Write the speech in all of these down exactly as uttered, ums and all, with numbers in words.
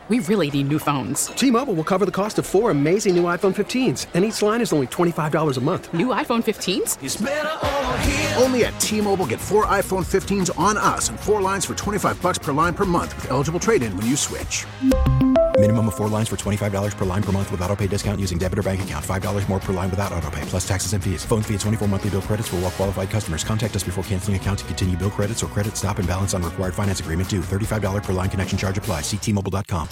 we really need new phones. T-Mobile will cover the cost of four amazing new iPhone fifteens, and each line is only twenty-five dollars a month. New iPhone fifteens? It's better over here. Only at T-Mobile, get four iPhone fifteens on us and four lines for twenty-five dollars per line per month with eligible trade-in when you switch. Minimum of four lines for twenty-five dollars per line per month with autopay discount using debit or bank account. five dollars more per line without autopay, plus taxes and fees. Phone fee at twenty-four monthly bill credits for well-qualified customers. Contact us before canceling account to continue bill credits or credit stop and balance on required finance agreement due. thirty-five dollars per line connection charge applies. See T Mobile dot com.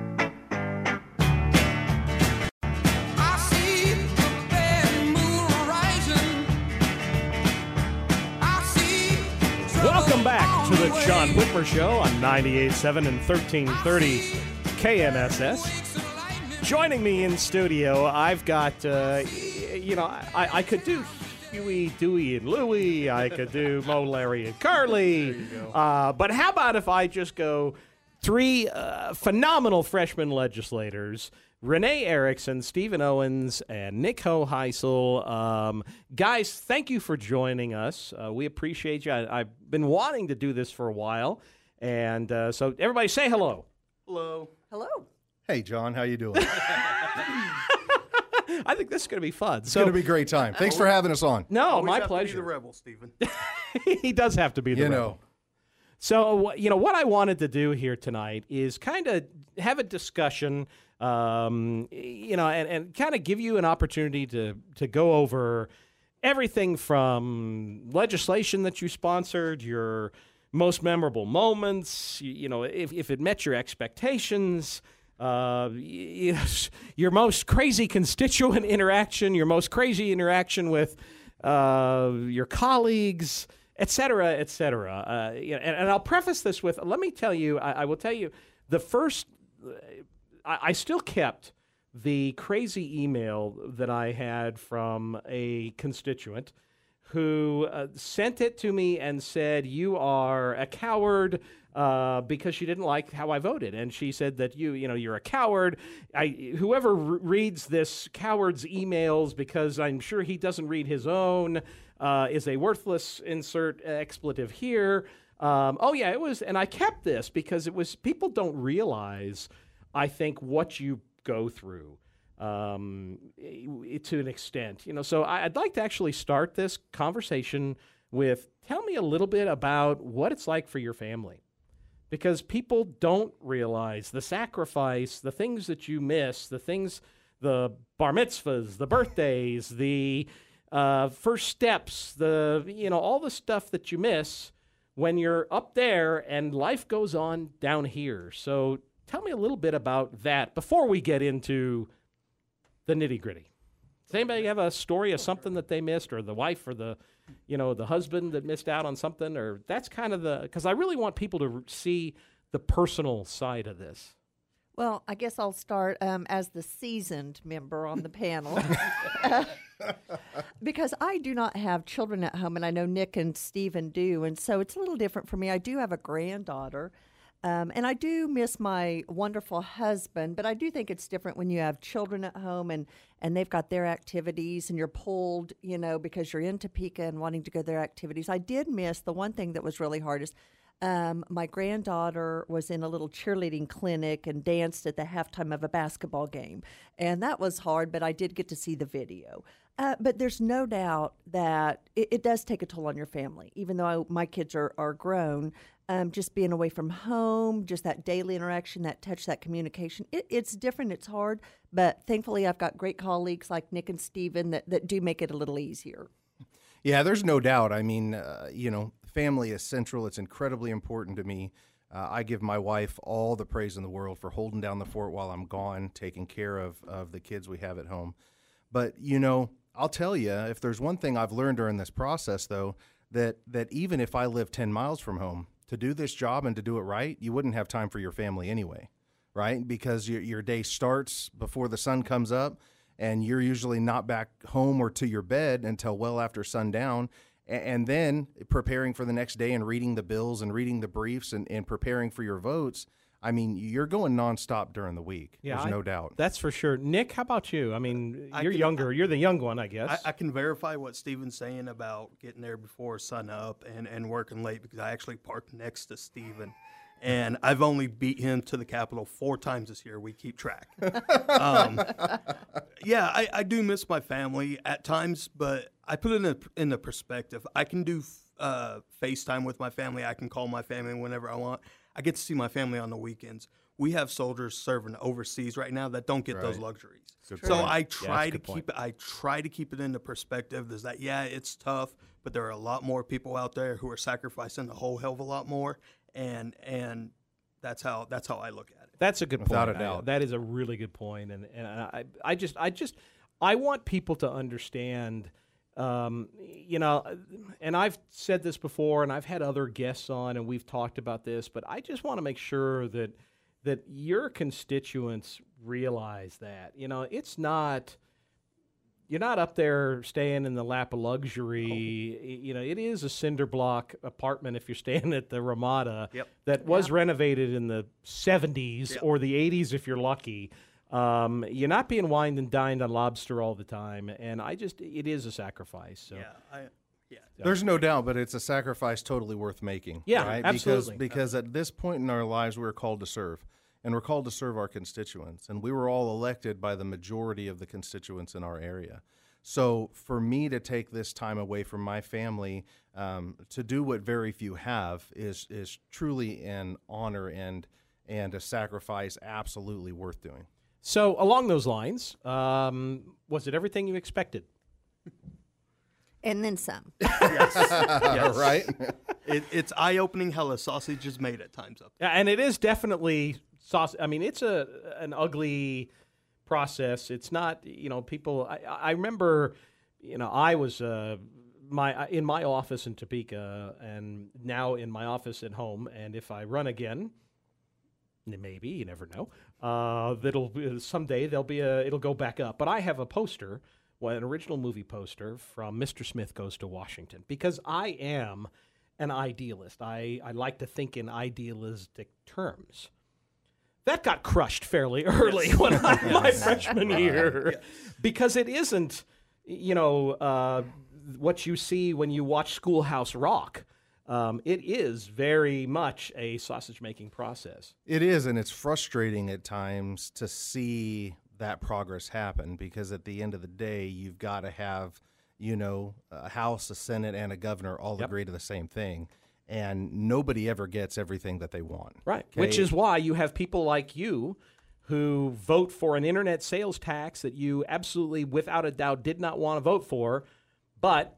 Welcome back to the John Whitmer Show on ninety-eight point seven and thirteen thirty K N S S. Joining me in studio, I've got, uh, you know, I, I could do Huey, Dewey, and Louie. I could do Mo, Larry, and Carly. Uh, but how about if I just go three uh, phenomenal freshman legislators, Renee Erickson, Stephen Owens, and Nick Hoheisel. Um, guys, thank you for joining us. Uh, we appreciate you. I, I've been wanting to do this for a while. And uh, so everybody say hello. Hello. Hello. Hey, John. How you doing? I think this is going to be fun. It's so, going to be a great time. Thanks for having us on. No, Always my have pleasure. To be the rebel, Stephen. He does have to be the you rebel. know. So, you know, what I wanted to do here tonight is kind of have a discussion, um, you know, and, and kind of give you an opportunity to, to go over everything from legislation that you sponsored, your most memorable moments, you, you know, if, if it met your expectations, uh, you know, your most crazy constituent interaction, your most crazy interaction with uh, your colleagues, et cetera, et cetera. Uh, you know, and, and I'll preface this with, let me tell you, I, I will tell you, the first, I, I still kept the crazy email that I had from a constituent who uh, sent it to me and said, you are a coward uh, because she didn't like how I voted. And she said that you, you know, you're a coward. I, whoever re- reads this coward's emails, because I'm sure he doesn't read his own, uh, is a worthless, insert expletive here. Um, oh, yeah, it was, and I kept this because it was, people don't realize, I think, what you go through. Um, to an extent, you know, so I'd like to actually start this conversation with, tell me a little bit about what it's like for your family, because people don't realize the sacrifice, the things that you miss, the things, the bar mitzvahs, the birthdays, the uh, first steps, the, you know, all the stuff that you miss when you're up there and life goes on down here. So tell me a little bit about that before we get into the nitty-gritty. Does anybody have a story of something that they missed, or the wife or the, you know, the husband that missed out on something? Or that's kind of the, because I really want people to see the personal side of this. Well, I guess I'll start um, as the seasoned member on the panel. uh, because I do not have children at home, and I know Nick and Stephen do, and so it's a little different for me. I do have a granddaughter. Um, and I do miss my wonderful husband, but I do think it's different when you have children at home and, and they've got their activities and you're pulled, you know, because you're in Topeka and wanting to go to their activities. I did miss the one thing that was really hard is um, my granddaughter was in a little cheerleading clinic and danced at the halftime of a basketball game. And that was hard, but I did get to see the video. Uh, but there's no doubt that it, it does take a toll on your family, even though I, my kids are, are grown. Um, just being away from home, just that daily interaction, that touch, that communication, it, it's different, it's hard, but thankfully I've got great colleagues like Nick and Stephen that, that do make it a little easier. Yeah, there's no doubt. I mean, uh, you know, family is central. It's incredibly important to me. Uh, I give my wife all the praise in the world for holding down the fort while I'm gone, taking care of, of the kids we have at home. But, you know, I'll tell you, if there's one thing I've learned during this process, though, that that even if I live ten miles from home, to do this job and to do it right, you wouldn't have time for your family anyway, right? Because your your day starts before the sun comes up, and you're usually not back home or to your bed until well after sundown. And then preparing for the next day and reading the bills and reading the briefs and, and preparing for your votes. I mean, you're going nonstop during the week. Yeah, There's I, no doubt. That's for sure. Nick, how about you? I mean, I you're can, younger. You're the young one, I guess. I, I can verify what Stephen's saying about getting there before sun up and, and working late, because I actually parked next to Stephen. and I've only beat him to the Capitol four times this year. We keep track. um, yeah, I, I do miss my family at times, but I put it in a, in the perspective. I can do uh, FaceTime with my family. I can call my family whenever I want. I get to see my family on the weekends. We have soldiers serving overseas right now that don't get Right. those luxuries. Good So point. I Yeah, try that's a to good point. keep it. I try to keep it into perspective. Is that yeah, it's tough, but there are a lot more people out there who are sacrificing a whole hell of a lot more, and and that's how that's how I look at it. That's a good Without point. a doubt. I- that is a really good point, and and I I just I just I want people to understand. Um, you know, and I've said this before, and I've had other guests on, and we've talked about this, but I just want to make sure that that your constituents realize that. You know, it's not. You're not up there staying in the lap of luxury. Y- You know, it is a cinder block apartment if you're staying at the Ramada Yep. that was renovated in the seventies Yep. or the eighties if you're lucky. Um, you're not being wined and dined on lobster all the time, and I just it is a sacrifice. So. Yeah, I, yeah. There's no doubt, but it's a sacrifice totally worth making. Yeah, right? absolutely. Because, because at this point in our lives, we're called to serve, and we're called to serve our constituents, and we were all elected by the majority of the constituents in our area. So for me to take this time away from my family um, to do what very few have is is truly an honor and and a sacrifice absolutely worth doing. So along those lines, um, was it everything you expected? And then some. Yes. Yes. Right? It, it's eye-opening how the sausage is made at times up there. Yeah, and it is definitely sauce. I mean, it's a an ugly process. It's not, you know, people. I, I remember, you know, I was uh, my in my office in Topeka, and now in my office at home. And if I run again, maybe you never know. Uh, that'll be, someday there'll be a it'll go back up. But I have a poster, well, an original movie poster from Mister Smith Goes to Washington, because I am an idealist. I, I like to think in idealistic terms. That got crushed fairly early when I my freshman year, because it isn't, you know, uh, what you see when you watch Schoolhouse Rock. Um, it is very much a sausage-making process. It is, and it's frustrating at times to see that progress happen, because at the end of the day, you've got to have, you know, a House, a Senate, and a governor all Yep. agree to the same thing, and nobody ever gets everything that they want. Right. Okay? Which is why you have people like you who vote for an internet sales tax that you absolutely, without a doubt, did not want to vote for, but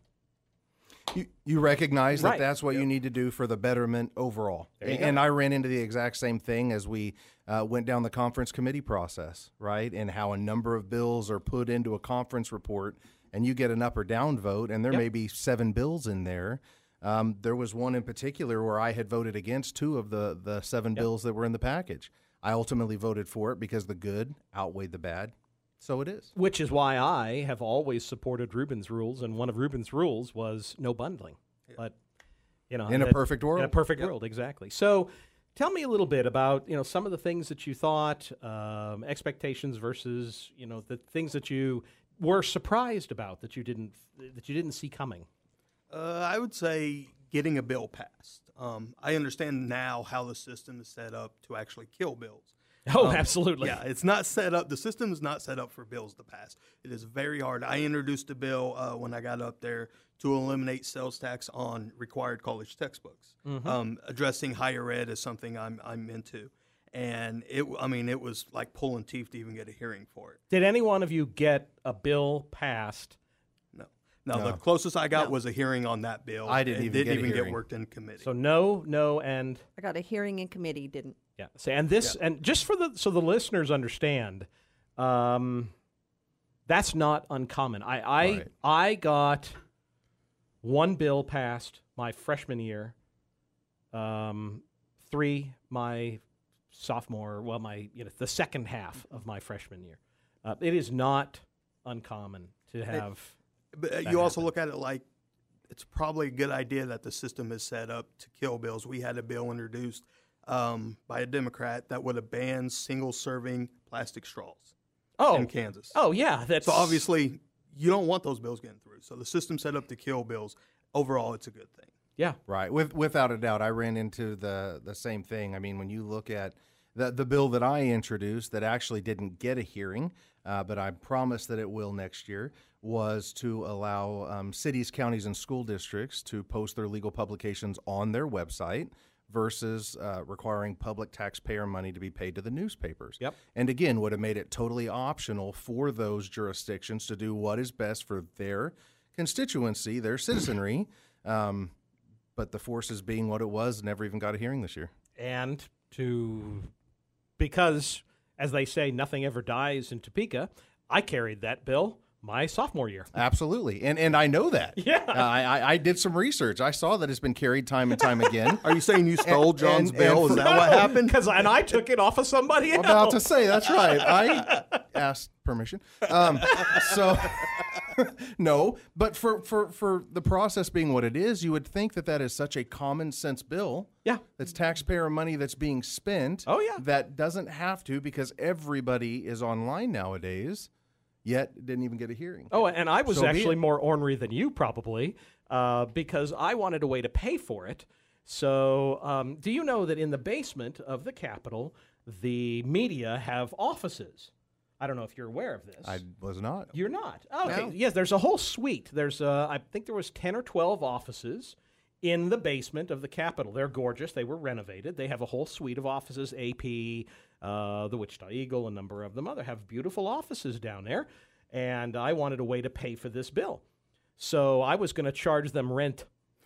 You, you recognize Right. that that's what you need to do for the betterment overall. There you And, go. and I ran into the exact same thing as we uh, went down the conference committee process, right? And how a number of bills are put into a conference report, and you get an up or down vote, and there Yep. may be seven bills in there. Um, there was one in particular where I had voted against two of the, the seven bills that were in the package. I ultimately voted for it because the good outweighed the bad. So it is. which is why I have always supported Rubin's rules, and one of Rubin's rules was no bundling. But you know, In a that- perfect world. in a perfect world, exactly. So, tell me a little bit about you know some of the things that you thought, um, expectations versus you know the things that you were surprised about that you didn't that you didn't see coming. Uh, I would say getting a bill passed. Um, I understand now how the system is set up to actually kill bills. Oh, Um, absolutely. Yeah, it's not set up. The system is not set up for bills to pass. It is very hard. I introduced a bill uh, when I got up there to eliminate sales tax on required college textbooks. Mm-hmm. Um, addressing higher ed is something I'm I'm into, and it. I mean, it was like pulling teeth to even get a hearing for it. Did any one of you get a bill passed? No, no. No. The closest I got No. was a hearing on that bill. I didn't and even didn't get a even hearing. get worked in committee. So no, no, and I got a hearing in committee, didn't. yeah. So, and this, and just for the so the listeners understand, um, that's not uncommon. I I Right. I got one bill passed my freshman year, um, three my sophomore. Well, my you know the second half of my freshman year. Uh, it is not uncommon to have. But uh, that you also happen. look at it like it's probably a good idea that the system is set up to kill bills. We had a bill introduced um, by a Democrat that would have banned single-serving plastic straws oh in Kansas. oh yeah, that's So obviously, you don't want those bills getting through. So the system's set up to kill bills. Overall, it's a good thing. Yeah. Right. With, without a doubt, I ran into the, the same thing. I mean, when you look at the, the bill that I introduced that actually didn't get a hearing, uh, but I promise that it will next year, was to allow um, cities, counties, and school districts to post their legal publications on their website versus uh, requiring public taxpayer money to be paid to the newspapers. Yep. And again, would have made it totally optional for those jurisdictions to do what is best for their constituency, their citizenry. Um, but the forces being what it was, never even got a hearing this year. And to, because, as they say, nothing ever dies in Topeka, I carried that bill my sophomore year. Absolutely. And and I know that. Yeah. Uh, I, I I did some research. I saw that it's been carried time and time again. Are you saying you stole And- John's and- bill? and Is for- that what happened? Because and I took it off of somebody else. I'm about to say, that's right. I asked permission. Um, so, no, but for, for, for the process being what it is, you would think that that is such a common sense bill. Yeah. That's taxpayer money that's being spent. Oh, yeah. That doesn't have to, because everybody is online nowadays, yet didn't even get a hearing. Oh, and I was So be actually it. more ornery than you probably, uh, because I wanted a way to pay for it. So, um, do you know that in the basement of the Capitol, the media have offices? I don't know if you're aware of this. I was not. You're not. Okay. No. Yes, there's a whole suite. There's, uh, I think there was ten or twelve offices in the basement of the Capitol. They're gorgeous. They were renovated. They have a whole suite of offices. A P, uh, the Wichita Eagle, a number of them other have beautiful offices down there. And I wanted a way to pay for this bill. So I was going to charge them rent.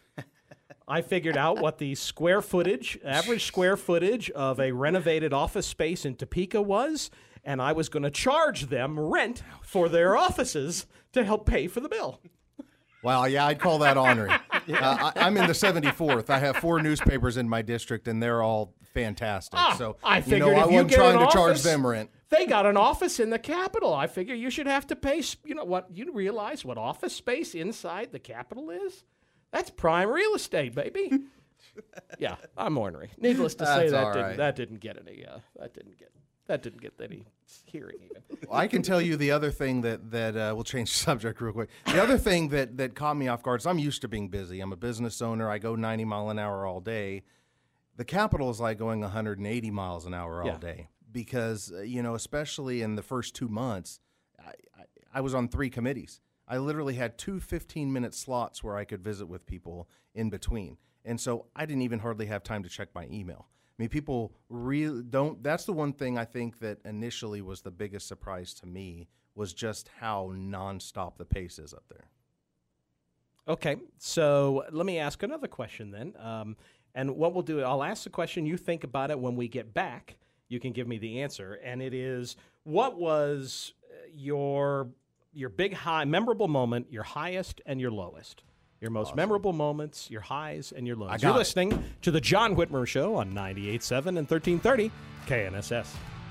I figured out what the square footage, average square footage of a renovated office space in Topeka was, and I was going to charge them rent for their offices to help pay for the bill. Wow, yeah, I'd call that honoring. uh, I, I'm in the seventy-fourth. I have four newspapers in my district, and they're all fantastic. Ah, so I you figured know, I if you wasn't get trying an to charge office, them rent. They got an office in the Capitol. I figure you should have to pay. You know what? You realize what office space inside the Capitol is? That's prime real estate, baby. Yeah, I'm ornery. Needless to say, That's that all didn't right. that didn't get any. Uh, that didn't get that didn't get any hearing even. I can tell you the other thing that that uh, we'll change the subject real quick. The other thing that that caught me off guard is I'm used to being busy. I'm a business owner. I go ninety mile an hour all day. The Capitol is like going one hundred eighty miles an hour all Yeah. day because uh, you know, especially in the first two months, I, I, I was on three committees. I literally had two fifteen-minute slots where I could visit with people in between, and so I didn't even hardly have time to check my email. I mean, people really don't. That's the one thing I think that initially was the biggest surprise to me was just how nonstop the pace is up there. Okay, so let me ask another question then. Um, and what we'll do, I'll ask the question. You think about it when we get back. You can give me the answer, and it is: what was your your big high, memorable moment, your highest and your lowest? Your most memorable moments, your highs and your lows. I got You're it. listening to The John Whitmer Show on ninety-eight point seven and thirteen thirty K N S S.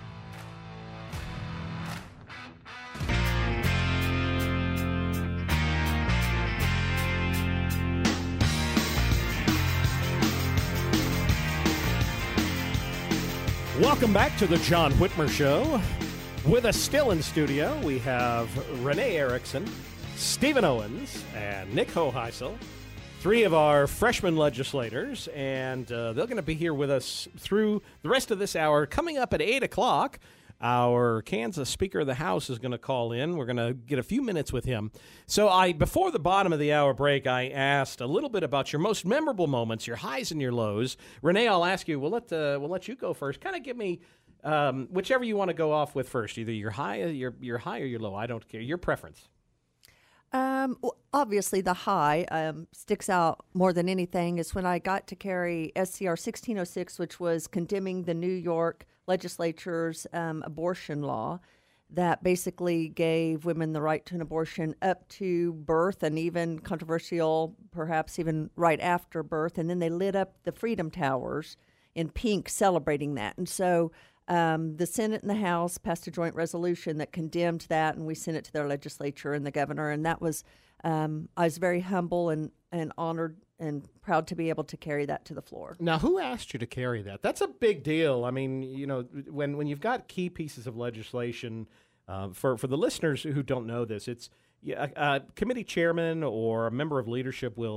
Welcome back to The John Whitmer Show. With us still in studio, we have Renee Erickson, Stephen Owens, and Nick Hoheisel, three of our freshman legislators, and uh, they're going to be here with us through the rest of this hour. Coming up at eight o'clock, our Kansas Speaker of the House is going to call in. We're going to get a few minutes with him. So I, before the bottom of the hour break, I asked a little bit about your most memorable moments, your highs and your lows. Renee, I'll ask you. We'll let uh, we'll let you go first. Kind of give me um, whichever you want to go off with first. Either your high, your your high, or your low. I don't care. Your preference. Um, well, obviously, the high um, sticks out more than anything is when I got to carry S C R sixteen oh six, which was condemning the New York legislature's um, abortion law that basically gave women the right to an abortion up to birth and even controversial, perhaps even right after birth. And then they lit up the Freedom Towers in pink celebrating that. And so Um, the Senate and the House passed a joint resolution that condemned that, and we sent it to their legislature and the governor. And that was, um, I was very humble and, and honored and proud to be able to carry that to the floor. Now, who asked you to carry that? That's a big deal. I mean, you know, when when you've got key pieces of legislation, uh, for for the listeners who don't know this, it's yeah, a, a committee chairman or a member of leadership will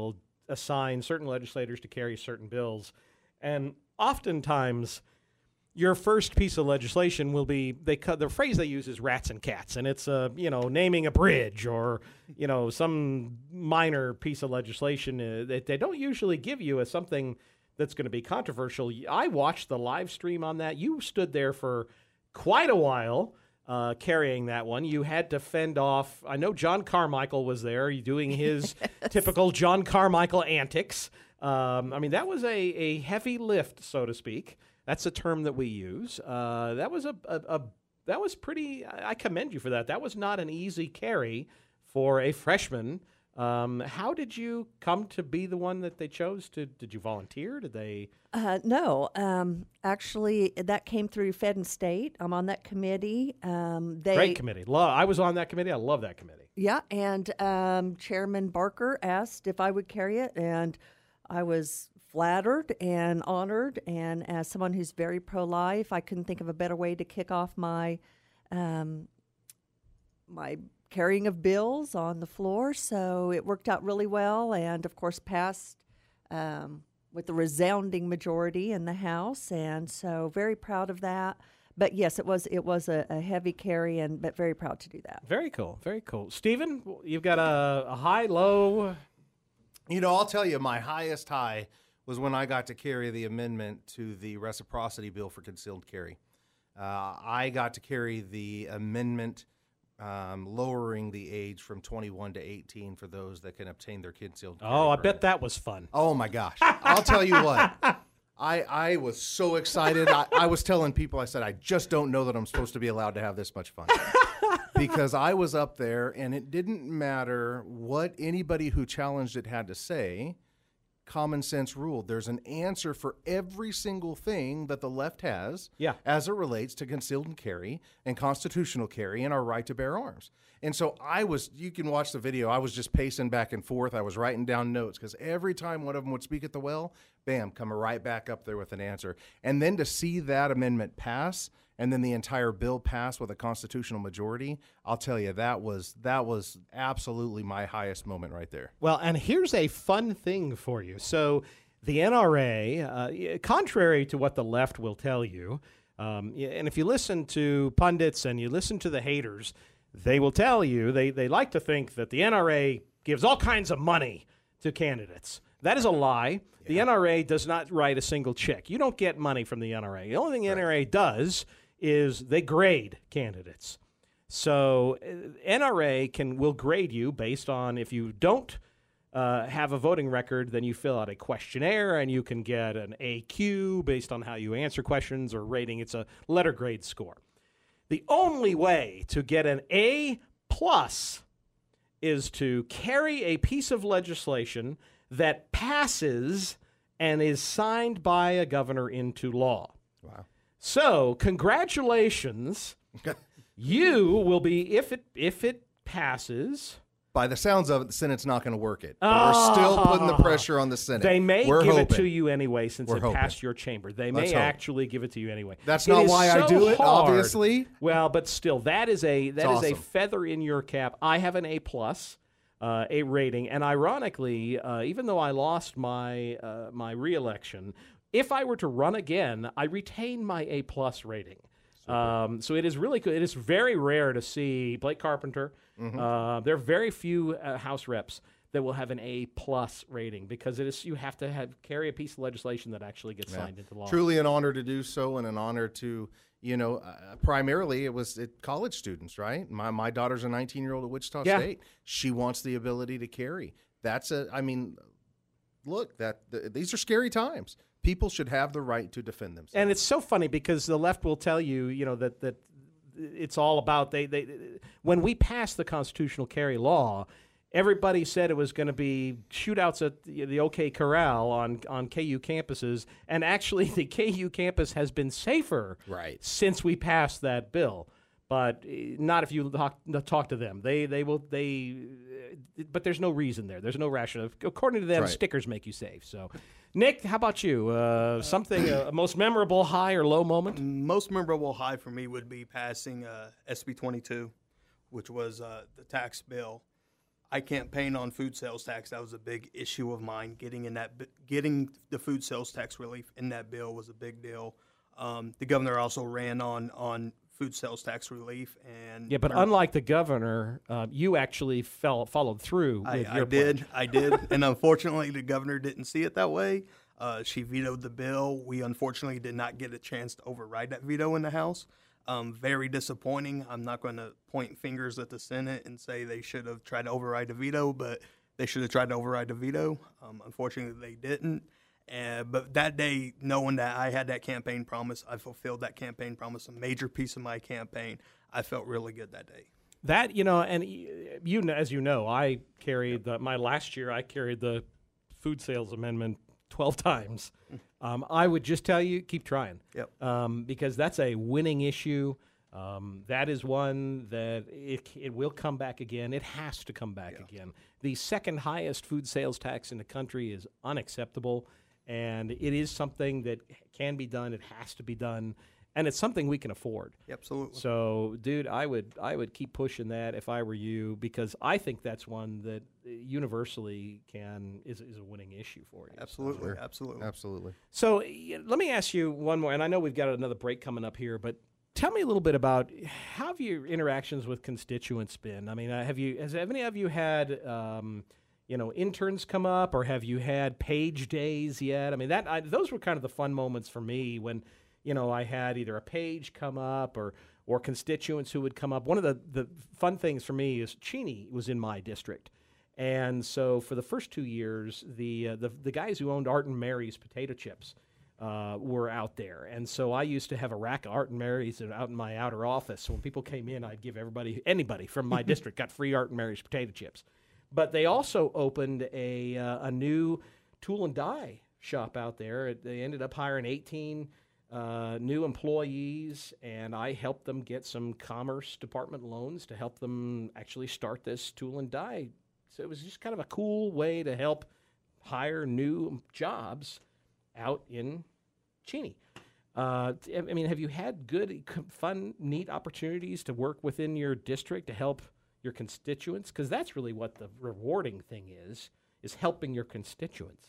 assign certain legislators to carry certain bills. And oftentimes, your first piece of legislation will be, they cut, the phrase they use is rats and cats, and it's, uh, you know, naming a bridge or, you know, some minor piece of legislation uh, that they don't usually give you as something that's going to be controversial. I watched the live stream on that. You stood there for quite a while uh, carrying that one. You had to fend off, I know John Carmichael was there doing his yes. typical John Carmichael antics. Um, I mean, that was a, a heavy lift, so to speak. That's a term that we use. Uh, that was a, a, a that was pretty. I commend you for that. That was not an easy carry for a freshman. Um, how did you come to be the one that they chose to? Did you volunteer? Did they? Uh, no, um, actually, that came through Fed and State. I'm on that committee. Um, they, Great committee. Love. I was on that committee. I love that committee. Yeah, and um, Chairman Barker asked if I would carry it, and I was flattered and honored, and as someone who's very pro-life, I couldn't think of a better way to kick off my um, my carrying of bills on the floor. So it worked out really well, and of course passed um, with a resounding majority in the House, and so very proud of that. But yes, it was it was a, a heavy carry, and but very proud to do that. Very cool, very cool. Stephen, you've got a, a high, low. You know, I'll tell you, my highest high was when I got to carry the amendment to the reciprocity bill for concealed carry. Uh, I got to carry the amendment um, lowering the age from twenty-one to eighteen for those that can obtain their concealed carry Oh, I permit. bet that was fun. Oh, my gosh. I'll tell you what. I, I was so excited. I, I was telling people, I said, I just don't know that I'm supposed to be allowed to have this much fun. Because I was up there, and it didn't matter what anybody who challenged it had to say. Common sense ruled. There's an answer for every single thing that the left has yeah. as it relates to concealed and carry and constitutional carry and our right to bear arms. And so I was, you can watch the video, I was just pacing back and forth. I was writing down notes because every time one of them would speak at the well, bam, come right back up there with an answer. And then to see that amendment pass and then the entire bill pass with a constitutional majority, I'll tell you, that was that was absolutely my highest moment right there. Well, and here's a fun thing for you. So the N R A, uh, contrary to what the left will tell you, um, and if you listen to pundits and you listen to the haters, they will tell you, they, they like to think that the N R A gives all kinds of money to candidates. That is a lie. Yeah. The N R A does not write a single check. You don't get money from the N R A. The only thing the right. N R A does is they grade candidates. So uh, N R A can will grade you based on if you don't uh, have a voting record, then you fill out a questionnaire and you can get an A Q based on how you answer questions or rating. It's a letter grade score. The only way to get an A plus is to carry a piece of legislation that passes and is signed by a governor into law. Wow. So, congratulations. You will be, if it if it passes. By the sounds of it, the Senate's not going to work it. But oh, we're still putting the pressure on the Senate. They may we're give hoping. it to you anyway since we're it hoping. passed your chamber. They Let's may hope. actually give it to you anyway. That's it not is why so I do it, hard. obviously. Well, but still, that is a that it's is awesome. a feather in your cap. I have an A plus. Uh, a rating, and ironically, uh, even though I lost my uh, my reelection, if I were to run again, I retain my A plus rating. Um, so it is really good. It is very rare to see Blake Carpenter. Mm-hmm. Uh, there are very few uh, House reps that will have an A plus rating because it is you have to have carry a piece of legislation that actually gets yeah. signed into law. Truly an honor to do so, and an honor to. You know, uh, primarily it was it, college students, right? My my daughter's a nineteen-year-old at Wichita yeah. State. She wants the ability to carry. That's a, I mean, look, that the, these are scary times. People should have the right to defend themselves. And it's so funny because the left will tell you, you know, that that it's all about they they when we passed the constitutional carry law. Everybody said it was going to be shootouts at the, the OK Corral on, on K U campuses, and actually the K U campus has been safer right. since we passed that bill. But not if you talk, talk to them. They they will they, but there's no reason there. There's no rationale. According to them, right. stickers make you safe. So, Nick, how about you? Uh, something a most memorable high or low moment? Most memorable high for me would be passing uh, S B twenty-two, which was uh, the tax bill. I campaigned on food sales tax. That was a big issue of mine. Getting in that, getting the food sales tax relief in that bill was a big deal. Um, the governor also ran on on food sales tax relief, and yeah, but unlike the governor, uh, you actually fell, followed through with I, your I did, pledge. I did, and unfortunately, the governor didn't see it that way. Uh, she vetoed the bill. We unfortunately did not get a chance to override that veto in the House. Um, very disappointing. I'm not going to point fingers at the Senate and say they should have tried to override the veto, but they should have tried to override the veto. Um, unfortunately, they didn't. Uh, but that day, knowing that I had that campaign promise, I fulfilled that campaign promise, a major piece of my campaign. I felt really good that day. That, you know, and you, know, as you know, I carried the, my last year, I carried the food sales amendment twelve times. Um, I would just tell you, keep trying. Yep. Um, because that's a winning issue. Um, that is one that it, it will come back again. It has to come back yeah. again. The second highest food sales tax in the country is unacceptable. And it is something that can be done. It has to be done, and it's something we can afford. Absolutely. So, dude, I would I would keep pushing that if I were you, because I think that's one that universally can is is a winning issue for you. Absolutely, Sure. absolutely, absolutely. So, y- let me ask you one more, and I know we've got another break coming up here, but tell me a little bit about how have your interactions with constituents been? I mean, uh, have you has any of you had um, you know, interns come up, or have you had page days yet? I mean, that I, those were kind of the fun moments for me when, you know, I had either a page come up or or constituents who would come up. One of the, the fun things for me is Cheney was in my district. And so for the first two years, the uh, the, the guys who owned Art and Mary's potato chips uh, were out there. And so I used to have a rack of Art and Mary's out in my outer office. So when people came in, I'd give everybody, anybody from my district got free Art and Mary's potato chips. But they also opened a uh, a new tool and die shop out there. They ended up hiring eighteen uh, new employees, and I helped them get some Commerce Department loans to help them actually start this tool and die. So it was just kind of a cool way to help hire new jobs out in Cheney. Uh, I mean, have you had good, fun, neat opportunities to work within your district to help your constituents? Because that's really what the rewarding thing is, is helping your constituents.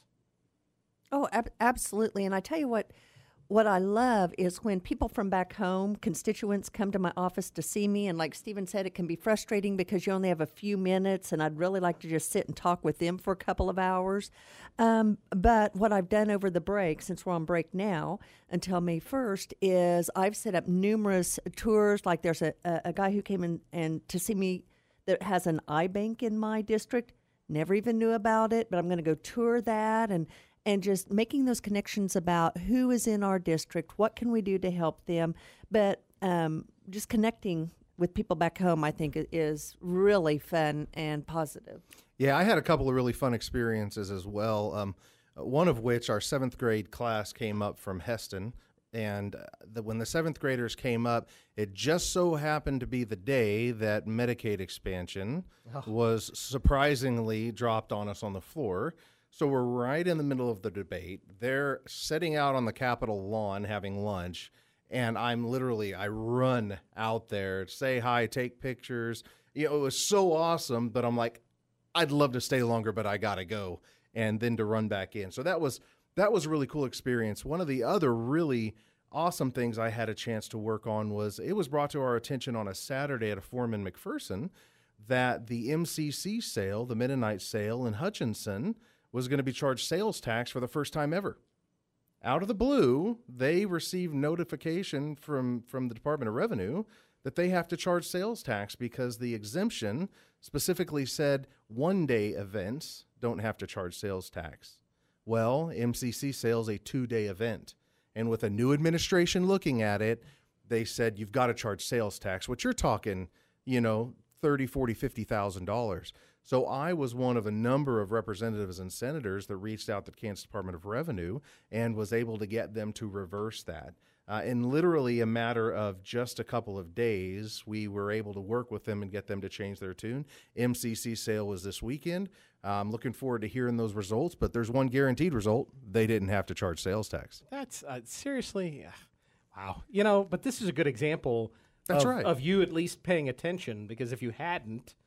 Oh, ab- absolutely. And I tell you what, what I love is when people from back home, constituents, come to my office to see me. And like Stephen said, it can be frustrating because you only have a few minutes, and I'd really like to just sit and talk with them for a couple of hours. Um, but what I've done over the break, since we're on break now, until May first, is I've set up numerous tours. Like there's a, a, a guy who came in and to see me that has an iBank in my district. Never even knew about it, but I'm going to go tour that and and just making those connections about who is in our district, what can we do to help them. But um, just connecting with people back home, I think, is really fun and positive. Yeah, I had a couple of really fun experiences as well, um, one of which our seventh grade class came up from Heston. And the, when the seventh graders came up, it just so happened to be the day that Medicaid expansion oh. was surprisingly dropped on us on the floor. So we're right in the middle of the debate. They're sitting out on the Capitol lawn having lunch, and I'm literally, I run out there, say hi, take pictures. You know, it was so awesome, but I'm like, I'd love to stay longer, but I got to go, and then to run back in. So that was that was a really cool experience. One of the other really awesome things I had a chance to work on was it was brought to our attention on a Saturday at a forum in McPherson that the M C C sale, the Mennonite sale in Hutchinson, was going to be charged sales tax for the first time ever. Out of the blue, they received notification from, from the Department of Revenue that they have to charge sales tax because the exemption specifically said one-day events don't have to charge sales tax. Well, M C C sale's a two-day event. And with a new administration looking at it, they said you've got to charge sales tax, which you're talking, you know, thirty thousand dollars, forty thousand dollars, fifty thousand dollars. So I was one of a number of representatives and senators that reached out to the Kansas Department of Revenue and was able to get them to reverse that. Uh, in literally a matter of just a couple of days, we were able to work with them and get them to change their tune. M C C sale was this weekend. I'm looking forward to hearing those results, but there's one guaranteed result. They didn't have to charge sales tax. That's uh, seriously, uh, wow. You know, but this is a good example That's of, right. of you at least paying attention, because if you hadn't,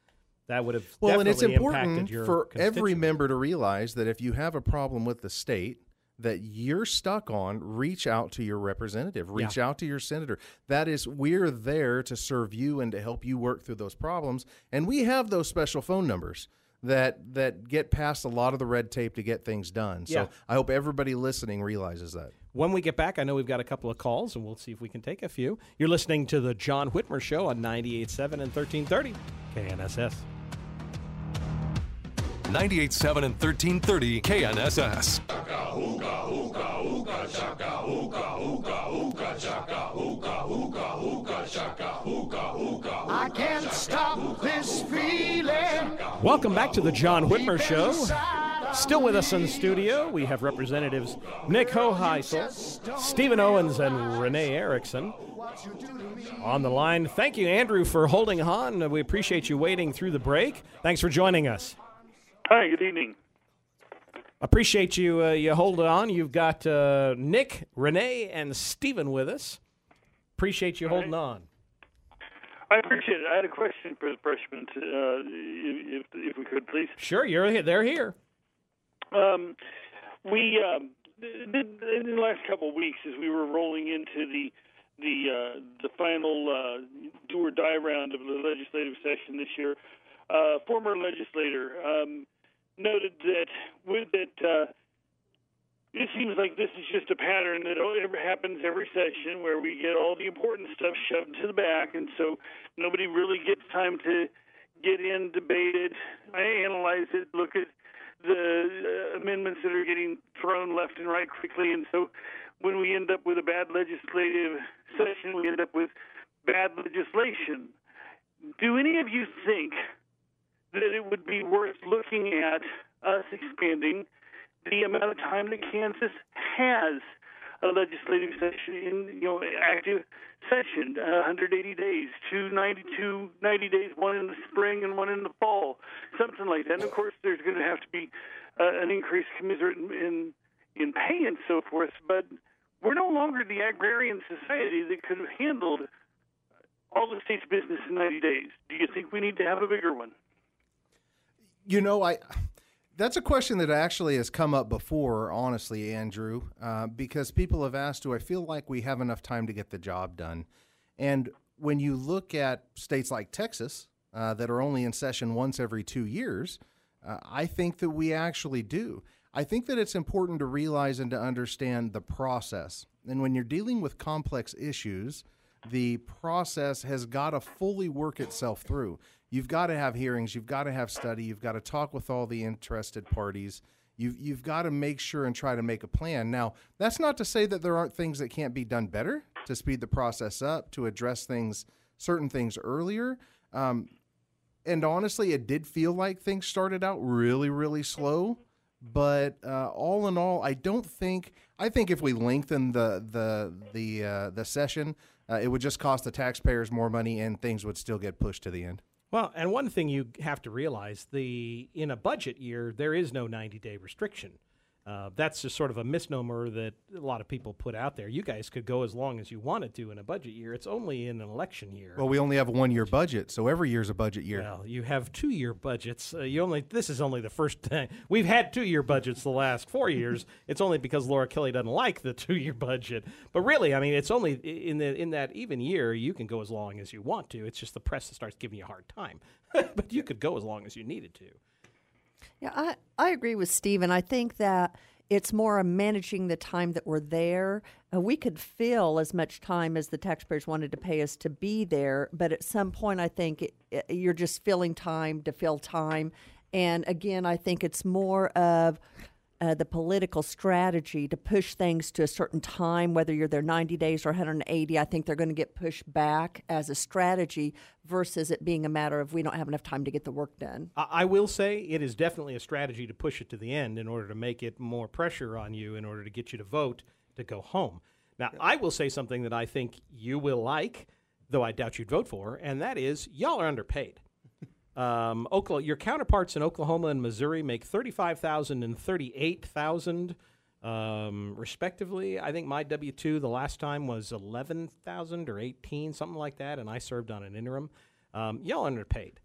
that would have Well, and definitely it's impacted important your for every constituents. member to realize that if you have a problem with the state that you're stuck on, reach out to your representative, reach Yeah. out to your senator. That is, we're there to serve you and to help you work through those problems. And we have those special phone numbers that that get past a lot of the red tape to get things done. So Yeah. I hope everybody listening realizes that. When we get back, I know we've got a couple of calls, and we'll see if we can take a few. You're listening to the John Whitmer Show on ninety-eight point seven and thirteen thirty K N S S. ninety-eight point seven and thirteen thirty K N S S. I can't stop this feeling. Welcome back to the John Whitmer Show. Still with us in the studio, we have Representatives Nick Hoheisel, Stephen Owens, and Renee Erickson on the line. Thank you, Andrew, for holding on. We appreciate you waiting through the break. Thanks for joining us. Hi, good evening. Appreciate you uh, you holding on. You've got uh, Nick, Renee, and Stephen with us. Appreciate you holding on. I appreciate it. I had a question for the freshmen, to, uh, if, if we could, please. Sure, you're here. They're here. Um, we um, in the last couple of weeks, as we were rolling into the the uh, the final uh, do or die round of the legislative session this year, uh, former legislator um, noted that with that uh, it seems like this is just a pattern that ever happens every session, where we get all the important stuff shoved to the back, and so nobody really gets time to get in, debate it, analyze it, look at the uh, amendments that are getting thrown left and right quickly. And so when we end up with a bad legislative session, we end up with bad legislation. Do any of you think that it would be worth looking at us expanding the amount of time that Kansas has a legislative session in, you know, active session, uh, one hundred eighty days, two ninety-two, ninety days, one in the spring and one in the fall, something like that. And of course, there's going to have to be uh, an increase commensurate in, in in pay and so forth. But we're no longer the agrarian society that could have handled all the state's business in ninety days. Do you think we need to have a bigger one? You know, I that's a question that actually has come up before, honestly, Andrew, uh, because people have asked, do I feel like we have enough time to get the job done? And when you look at states like Texas uh, that are only in session once every two years, uh, I think that we actually do. I think that it's important to realize and to understand the process. And when you're dealing with complex issues, the process has got to fully work itself through. You've got to have hearings. You've got to have study. You've got to talk with all the interested parties. You've, you've got to make sure and try to make a plan. Now, that's not to say that there aren't things that can't be done better to speed the process up, to address things, certain things earlier. Um, and honestly, it did feel like things started out really, really slow. But uh, all in all, I don't think. I think if we lengthen the the the uh, the session, uh, it would just cost the taxpayers more money, and things would still get pushed to the end. Well, and one thing you have to realize, the in a budget year, there is no ninety-day restriction. Uh, that's just sort of a misnomer that a lot of people put out there. You guys could go as long as you wanted to in a budget year. It's only in an election year. Well, we only have a one-year budget, so every year's a budget year. Well, you have two-year budgets. Uh, you only this is only the first time. We've had two-year budgets the last four years. It's only because Laura Kelly doesn't like the two-year budget. But really, I mean, it's only in the in that even year you can go as long as you want to. It's just the press that starts giving you a hard time. But you could go as long as you needed to. Yeah, I, I agree with Stephen. I think that it's more managing the time that we're there. Uh, we could fill as much time as the taxpayers wanted to pay us to be there, but at some point I think it, it, you're just filling time to fill time. And again, I think it's more of uh, the political strategy to push things to a certain time, whether you're there ninety days or one hundred eighty. I think they're going to get pushed back as a strategy versus it being a matter of we don't have enough time to get the work done. I, I will say it is definitely a strategy to push it to the end in order to make it more pressure on you in order to get you to vote to go home. Now, I will say something that I think you will like, though I doubt you'd vote for, and that is y'all are underpaid. Um, Oklahoma, your counterparts in Oklahoma and Missouri make thirty-five thousand dollars and thirty-eight thousand dollars, um, respectively. I think my W two the last time was eleven thousand dollars or eighteen, something like that, and I served on an interim. Um, y'all underpaid.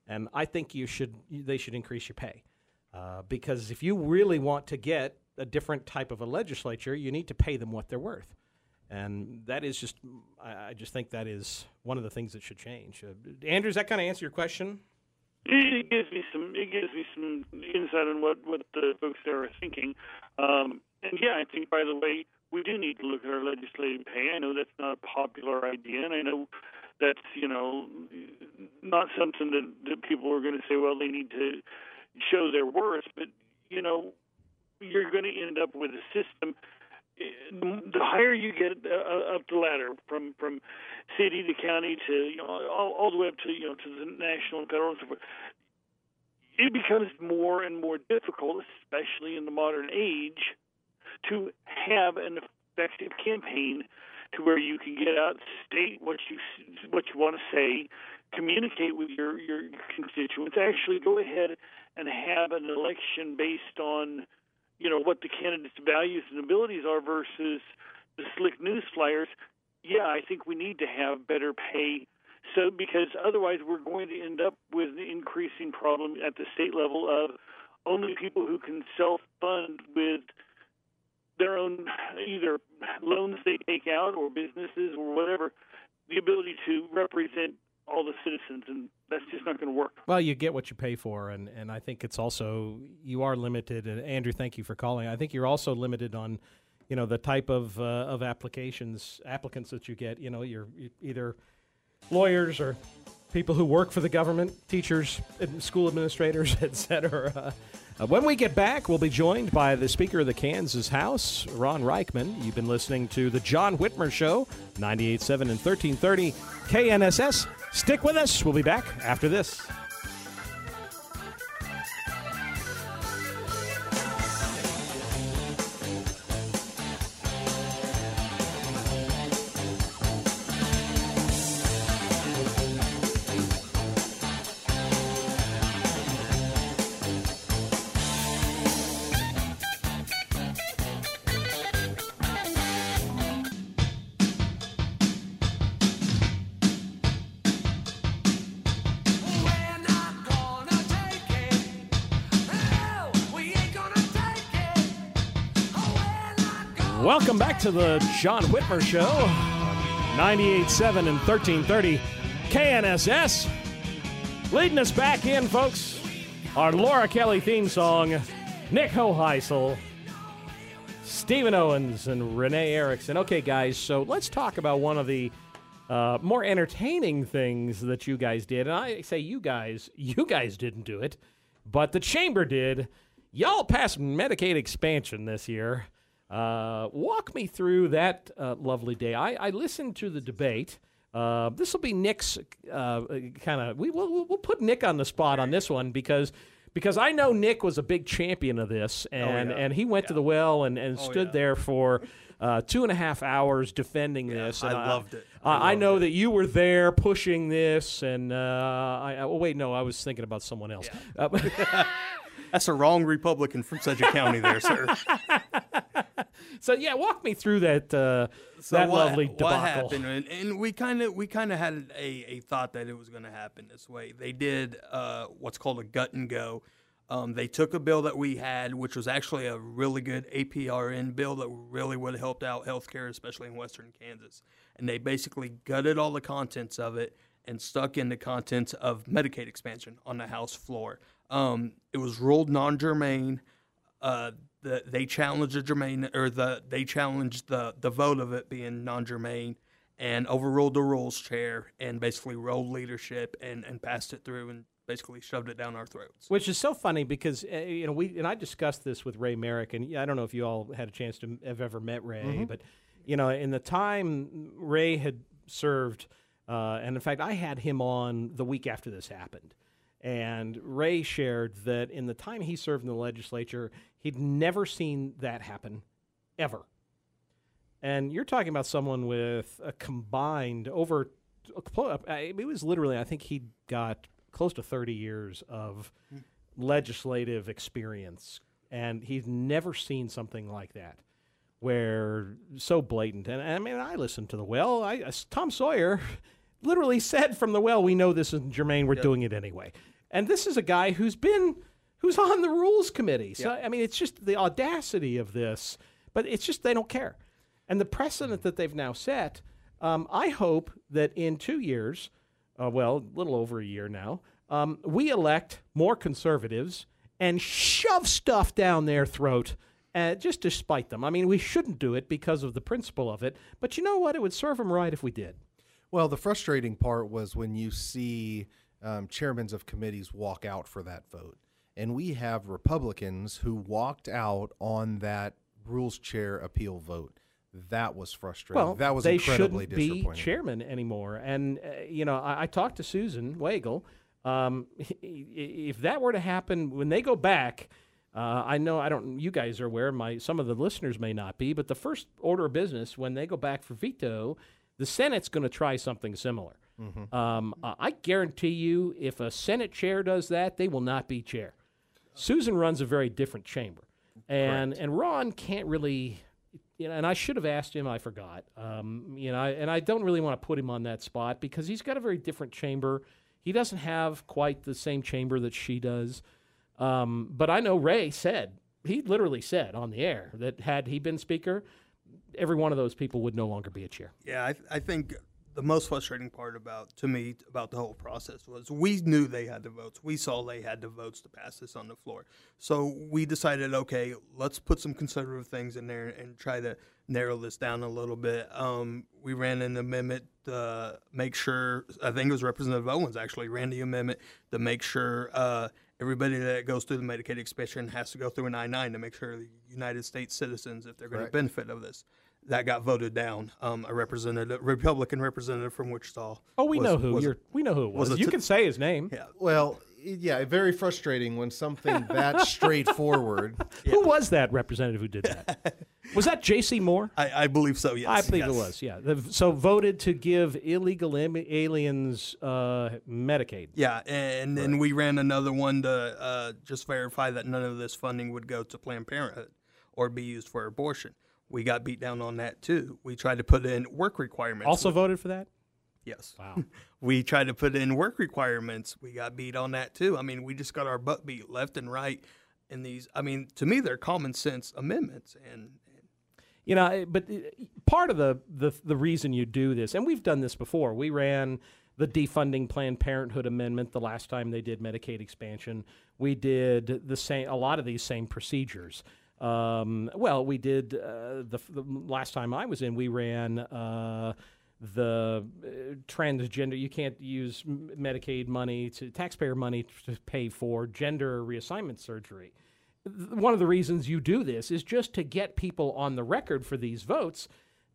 And I think you should they should increase your pay. Uh, because if you really want to get a different type of a legislature, you need to pay them what they're worth. And that is just, I, I just think that is one of the things that should change. Uh, Andrew, does that kind of answer your question? It gives me some. It gives me some insight on what, what the folks there are thinking. Um, and yeah, I think, by the way, we do need to look at our legislative pay. I know that's not a popular idea, and I know that's, you know, not something that, that people are going to say, well, they need to show their worth. But, you know, you're going to end up with a system. The higher you get uh, up the ladder, from, from city to county to, you know, all, all the way up to, you know, to the national and federal and so forth, it becomes more and more difficult, especially in the modern age, to have an effective campaign to where you can get out, state what you what you want to say, communicate with your, your constituents, actually go ahead and have an election based on, you know, what the candidate's values and abilities are versus the slick news flyers. Yeah, I think we need to have better pay, so because otherwise we're going to end up with an increasing problem at the state level of only people who can self-fund with their own either loans they take out or businesses or whatever, the ability to represent all the citizens, and that's just not going to work. Well, you get what you pay for, and, and I think it's also, you are limited, and Andrew, thank you for calling. I think you're also limited on, you know, the type of uh, of applications, applicants that you get. You know, you're, you're either lawyers or people who work for the government, teachers, school administrators, et cetera. Uh, when we get back, we'll be joined by the Speaker of the Kansas House, Ron Reichman. You've been listening to The John Whitmer Show, ninety-eight point seven and thirteen thirty K N S S. Stick with us. We'll be back after this. Welcome back to the John Whitmer Show, ninety-eight point seven and thirteen thirty K N S S. Leading us back in, folks, our Laura Kelly theme song, Nick Hoheisel, Stephen Owens, and Renee Erickson. Okay, guys, so let's talk about one of the uh, more entertaining things that you guys did. And I say you guys, you guys didn't do it, but the Chamber did. Y'all passed Medicaid expansion this year. Uh, walk me through that uh, lovely day. I, I listened to the debate. Uh, this will be Nick's uh, kind of. We will we'll put Nick on the spot on this one because because I know Nick was a big champion of this, and, oh, yeah. and he went yeah. to the well and, and oh, stood yeah. there for uh, two and a half hours defending yeah, this. And I loved it. I, I, I know it. that you were there pushing this, and uh, I, I, oh wait, no, I was thinking about someone else. Yeah. Uh, That's a wrong Republican from Sedgwick County there, sir. So yeah, walk me through that uh, so that what, lovely debacle. What happened? And, and we kind of we kind of had a, a thought that it was going to happen this way. They did uh, what's called a gut and go. Um, they took a bill that we had, which was actually a really good A P R N bill that really would have helped out healthcare, especially in western Kansas. And they basically gutted all the contents of it and stuck in the contents of Medicaid expansion on the House floor. Um, it was ruled non-germane. Uh, the, they challenged the germane, or the they challenged the, the vote of it being non-germane, and overruled the rules chair, and basically rolled leadership and, and passed it through and basically shoved it down our throats. Which is so funny because uh, you know we and I discussed this with Ray Merrick, and I don't know if you all had a chance to have ever met Ray, mm-hmm. but you know in the time Ray had served, uh, and in fact I had him on the week after this happened. And Ray shared that in the time he served in the legislature, he'd never seen that happen, ever. And you're talking about someone with a combined over, it was literally, I think he got close to thirty years of legislative experience. And he's never seen something like that, where so blatant. And I mean, I listened to the well. I, Tom Sawyer literally said from the well, we know this isn't germane, we're yep. doing it anyway. And this is a guy who's been who's on the Rules Committee. So, Yeah. I mean, it's just the audacity of this. But it's just they don't care. And the precedent that they've now set, um, I hope that in two years, uh, well, a little over a year now, um, we elect more conservatives and shove stuff down their throat uh, just to spite them. I mean, we shouldn't do it because of the principle of it. But you know what? It would serve them right if we did. Well, the frustrating part was when you see um, chairmen of committees walk out for that vote. And we have Republicans who walked out on that rules chair appeal vote. That was frustrating. Well, that was they incredibly shouldn't be disappointing. chairman anymore. And, uh, you know, I, I talked to Susan Wagle. Um, if that were to happen, when they go back, uh, I know I don't. You guys are aware. My some of the listeners may not be, but the first order of business when they go back for veto, the Senate's going to try something similar. Mhm. Um, uh, I guarantee you, if a Senate chair does that, they will not be chair. Susan runs a very different chamber, and Correct. and Ron can't really. You know, and I should have asked him. I forgot. Um, you know, I, and I don't really want to put him on that spot because he's got a very different chamber. He doesn't have quite the same chamber that she does. Um, but I know Ray said, he literally said on the air that had he been speaker, every one of those people would no longer be a chair. Yeah, I, I think the most frustrating part about, to me, about the whole process was we knew they had the votes. We saw they had the votes to pass this on the floor. So we decided, okay, let's put some conservative things in there and try to narrow this down a little bit. Um, we ran an amendment to make sure, I think it was Representative Owens actually ran the amendment to make sure uh, everybody that goes through the Medicaid expansion has to go through an I nine to make sure the United States citizens, if they're going to Correct. benefit of this. That got voted down. Um, a representative, Republican representative from Wichita. Oh, we was- know who was- you're. We know who it was. was a you t- can say his name. Yeah. Well, yeah, very frustrating when something that straightforward. Who was that representative who did that? Was that J C Moore? I, I believe so. Yes. I believe yes. it was. Yeah. The- So voted to give illegal Im- aliens uh, Medicaid. Yeah, and then we ran another one to uh, just verify that none of this funding would go to Planned Parenthood or be used for abortion. We got beat down on that too. We tried to put in work requirements. Also voted for that? Yes. Wow. We tried to put in work requirements. We got beat on that too. I mean, we just got our butt beat left and right in these. I mean, to me, they're common sense amendments. And You know, but uh, part of the, the the reason you do this, and we've done this before, we ran the defunding Planned Parenthood amendment the last time they did Medicaid expansion. We did the same, a lot of these same procedures. Um, well, we did uh, the, the last time I was in, we ran uh, the uh, transgender. You can't use m- Medicaid money to taxpayer money to pay for gender reassignment surgery. Th- One of the reasons you do this is just to get people on the record for these votes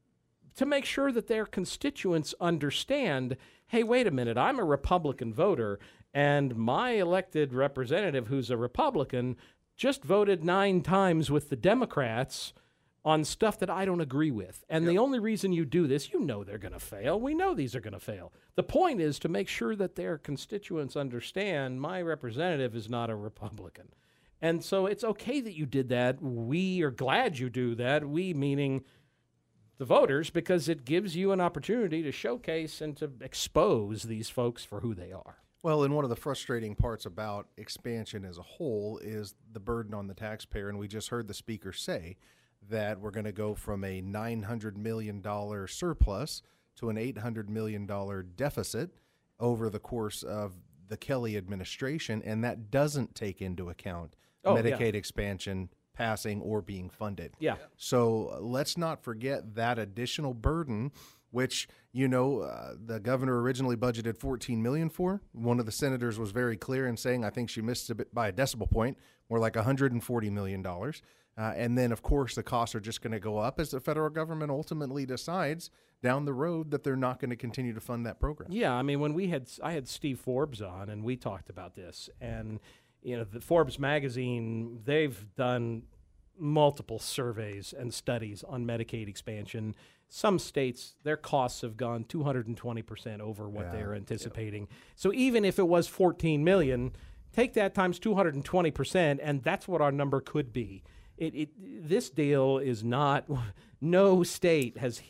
to make sure that their constituents understand, hey, wait a minute, I'm a Republican voter, and my elected representative who's a Republican just voted nine times with the Democrats on stuff that I don't agree with. And the only reason you do this, you know they're going to fail. We know these are going to fail. The point is to make sure that their constituents understand my representative is not a Republican. And so it's okay that you did that. We are glad you do that. We meaning the voters, because it gives you an opportunity to showcase and to expose these folks for who they are. Well, and one of the frustrating parts about expansion as a whole is the burden on the taxpayer. And we just heard the speaker say that we're going to go from a nine hundred million dollars surplus to an eight hundred million dollars deficit over the course of the Kelly administration. And that doesn't take into account Oh, Medicaid yeah. expansion passing or being funded. Yeah. So uh, let's not forget that additional burden, which, you know, uh, the governor originally budgeted fourteen million dollars for. One of the senators was very clear in saying, I think she missed a bit by a decimal point, more like one hundred forty million dollars. Uh, and then, of course, the costs are just going to go up as the federal government ultimately decides down the road that they're not going to continue to fund that program. Yeah, I mean, when we had, I had Steve Forbes on, and we talked about this, and you know, the Forbes magazine, they've done multiple surveys and studies on Medicaid expansion. Some states, their costs have gone two hundred twenty percent over what Yeah, they're anticipating. So even if it was fourteen million dollars, take that times two hundred twenty percent, and that's what our number could be. It, it, this deal is not, no state has hit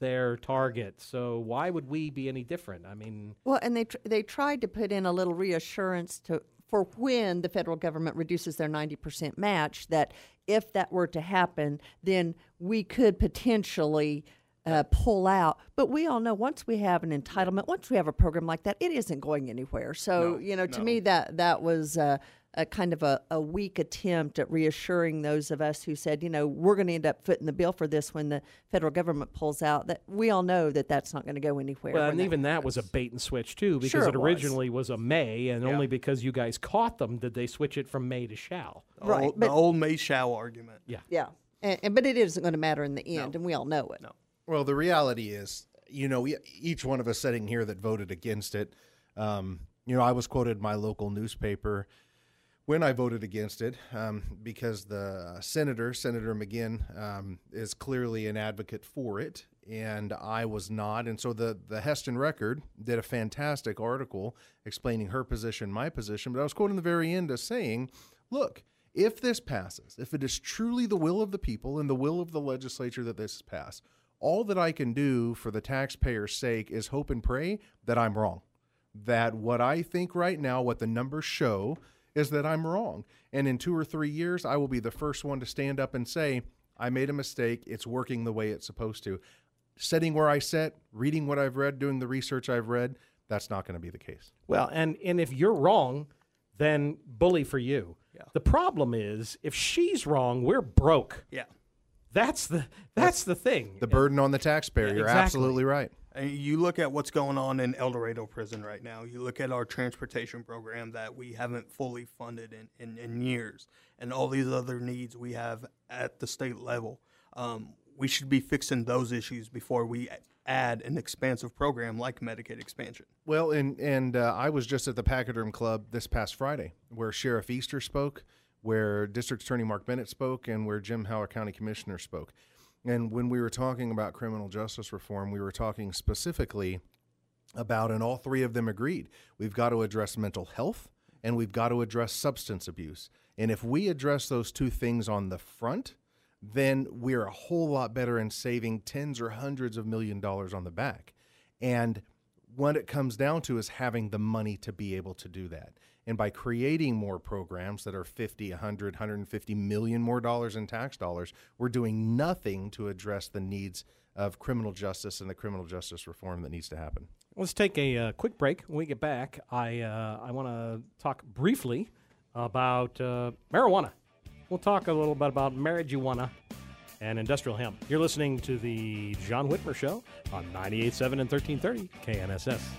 their target. So why would we be any different? I mean, well, and they tr- they tried to put in a little reassurance to for when the federal government reduces their ninety percent match, that if that were to happen, then we could potentially uh, pull out. But we all know once we have an entitlement, once we have a program like that, it isn't going anywhere. So, No, you know, to no. me, that that was uh, a kind of a, a weak attempt at reassuring those of us who said, you know, we're going to end up footing the bill for this when the federal government pulls out, that we all know that that's not going to go anywhere. well, when and that even that happens. was a bait and switch, too, because Sure it it was. originally was. a May, and Yeah. only because you guys caught them did they switch it from May to shall. The Right, old, but- the old May shall argument. Yeah. Yeah, and, and, but it isn't going to matter in the end, and we all know it. No. Well, the reality is, you know, we, each one of us sitting here that voted against it, um, you know, I was quoted in my local newspaper when I voted against it um, because the senator, Senator McGinn, um, is clearly an advocate for it, and I was not. And so the, the Heston Record did a fantastic article explaining her position, my position, but I was quoted in the very end as saying, look, if this passes, if it is truly the will of the people and the will of the legislature that this is passed, all that I can do for the taxpayers' sake is hope and pray that I'm wrong. That what I think right now, what the numbers show, is that I'm wrong. And in two or three years, I will be the first one to stand up and say, I made a mistake. It's working the way it's supposed to. Sitting where I sit, reading what I've read, doing the research I've read, that's not going to be the case. Well, and, and if you're wrong, then bully for you. Yeah. The problem is, if she's wrong, we're broke. Yeah. That's the that's the thing. The burden on the taxpayer. Yeah, You're exactly. absolutely right. And you look at what's going on in El Dorado prison right now. You look at our transportation program that we haven't fully funded in, in, in years, and all these other needs we have at the state level. Um, we should be fixing those issues before we add an expansive program like Medicaid expansion. Well, and and uh, I was just at the Pachyderm Club this past Friday, where Sheriff Easter spoke, where District Attorney Mark Bennett spoke, and where Jim Howard County Commissioner spoke. And when we were talking about criminal justice reform, we were talking specifically about, and all three of them agreed, we've got to address mental health and we've got to address substance abuse. And if we address those two things on the front, then we're a whole lot better in saving tens or hundreds of million dollars on the back. And what it comes down to is having the money to be able to do that. And by creating more programs that are fifty, one hundred, one hundred fifty million more dollars in tax dollars, we're doing nothing to address the needs of criminal justice and the criminal justice reform that needs to happen. Let's take a uh, quick break. When we get back, I uh, I want to talk briefly about uh, marijuana. We'll talk a little bit about marijuana and industrial hemp. You're listening to the John Whitmer Show on ninety-eight point seven and thirteen thirty K N S S.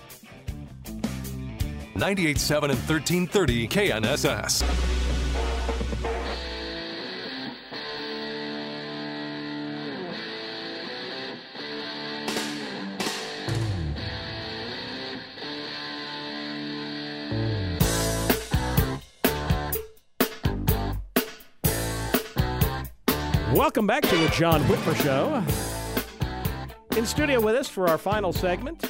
ninety-eight point seven and thirteen thirty K N S S. Welcome back to the John Whitmer Show. In studio with us for our final segment